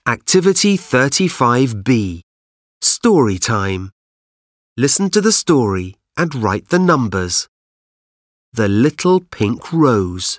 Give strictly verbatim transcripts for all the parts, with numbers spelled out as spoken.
Activity thirty-five B. Story time. Listen to the story and write the numbers. The Little Pink Rose.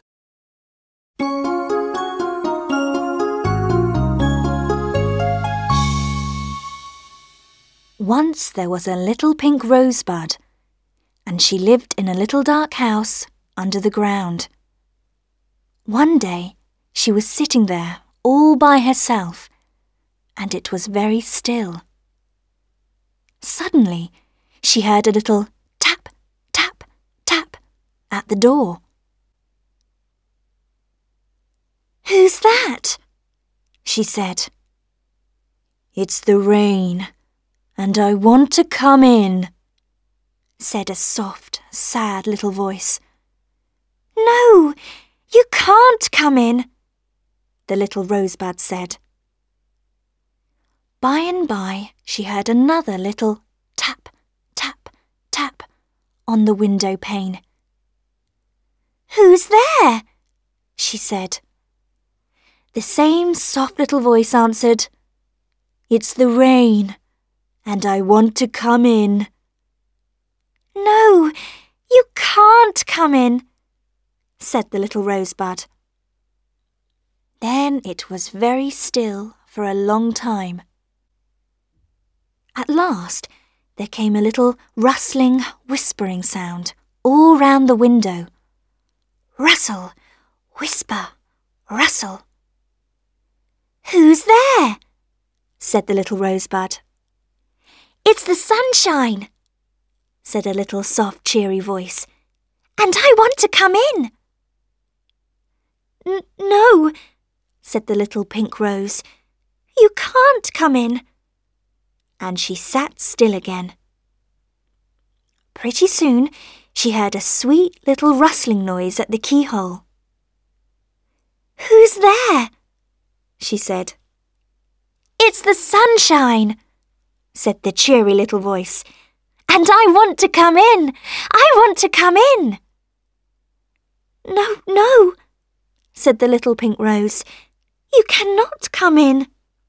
Once there was a little pink rosebud, and she lived in a little dark house under the ground. One day she was sitting there all by herself, and it was very still. Suddenly she heard a little tap, tap, tap at the door. "Who's that?" she said. "It's the rain, and I want to come in," said a soft, sad little voice. "No, you can't come in," the little rosebud said. By and by she heard another little tap, tap, tap on the window pane. "Who's there?" she said. The same soft little voice answered, "It's the rain, and I want to come in." "No, you can't come in," said the little rosebud. Then it was very still for a long time. At last there came a little rustling, whispering sound all round the window. Rustle, whisper, rustle. "Who's there?" said the little rosebud. "It's the sunshine," said a little soft, cheery voice, "and I want to come in." N- no, said the little pink rose, "you can't come in." And she sat still again. Pretty soon she heard a sweet little rustling noise at the keyhole. "Who's there?" she said. "It's the sunshine," said the cheery little voice, "and I want to come in. I want to come in." "No, no," said the little pink rose, "you cannot come in."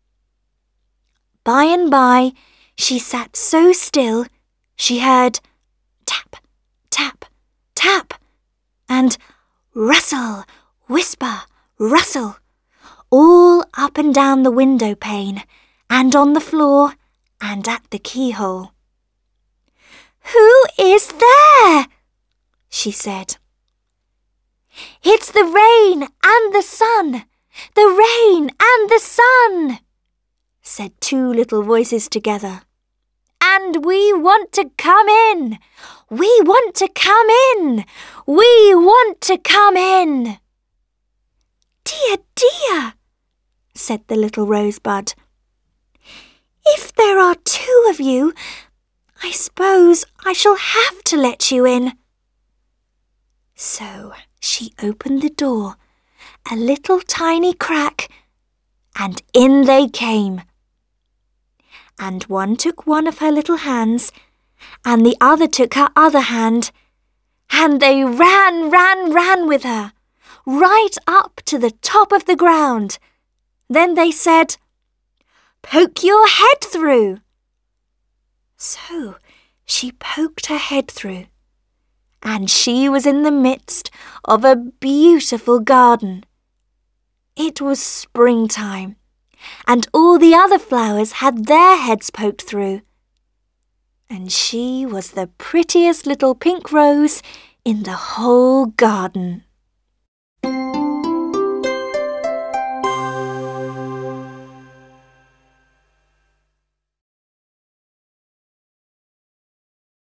By and by she sat so still she heard tap, tap, tap, and rustle, whisper, rustle, all up and down the window pane, and on the floor, and at the keyhole. "Who is there?" she said. "It's the rain and the sun, the rain and the sun," said two little voices together. "And we want to come in, we want to come in, we want to come in." "Dear, dear," said the little rosebud. "If there are two of you, I suppose I shall have to let you in." So she opened the door a little tiny crack, and in they came. And one took one of her little hands, and the other took her other hand, and they ran, ran, ran with her, right up to the top of the ground. Then they said, "Poke your head through." So she poked her head through, and she was in the midst of a beautiful garden. It was springtime, and all the other flowers had their heads poked through. And she was the prettiest little pink rose in the whole garden.